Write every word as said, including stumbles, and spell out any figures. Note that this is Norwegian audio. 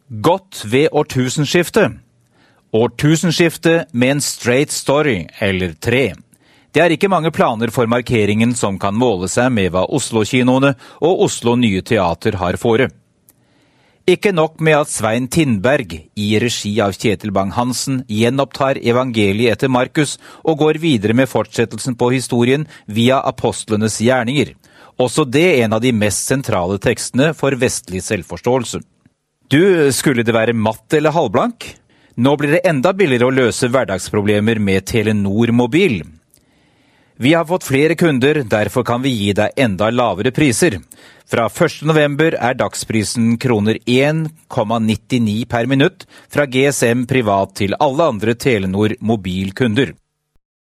Godt ved årtusenskiftet. Årtusenskiftet med en straight story, eller tre. Det er ikke mange planer for markeringen som kan måle seg med hva Oslo-kinoene og Oslo Nye Teater har fore. Ikke nok med at Svein Tindberg, i regi av Kjetil Bang-Hansen, gjenopptar evangeliet etter Markus og går videre med fortsettelsen på historien via apostlenes gjerninger. Også det en av de mest sentrale tekstene for vestlig selvforståelse. Du, skulle det være matt eller halvblank? Nå blir det enda billigere å løse hverdagsproblemer med Telenor Mobil. Vi har fått flere kunder, derfor kan vi gi deg enda lavere priser. Fra første november er dagsprisen kroner én komma nittini per minutt fra G S M privat til alle andre Telenor Mobil-kunder.